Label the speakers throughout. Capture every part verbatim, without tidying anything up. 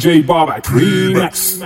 Speaker 1: J Bobak Remix.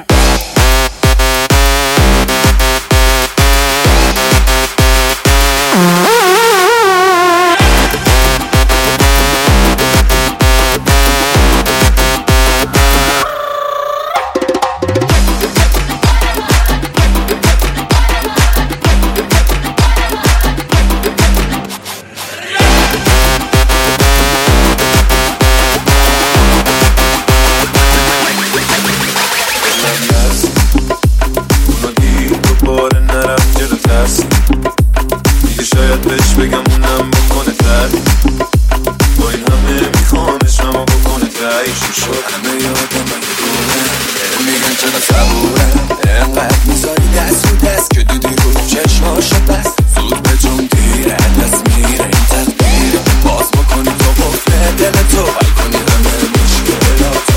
Speaker 2: شاید بهش بگم اونم بکنه تر با این همه میخوانش اما بکنه تر چی شد همه یادم اگه دوره میگن چرا صبورم انقدر میذاری دست و دست که دیدی رو چشماشو بست زود به جون دیره دست میره این تدبیر باز بکنی تو بفله دل تو حل کنی همه مشکلاتو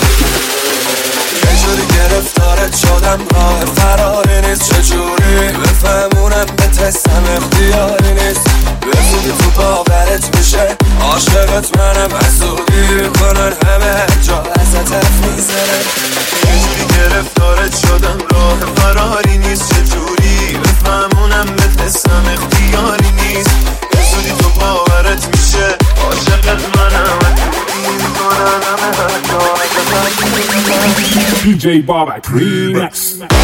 Speaker 2: یه جوری گرفتارت شدم راه فراری نیست چجوری بفهمونم بترسم اختیاری نیست بزودی تو باورت میشه عاشقت منم حسودی کنن همه جا ازت حرف میزنن یه جوری گرفتارت شدم راه فراری نیست چجوری بفهمونم بترسم اختیاری نیست بزودی تو باورت میشه عاشقت منم حسودی کنن همه جا ازت حرف میزنن
Speaker 1: D J Bobak Remix.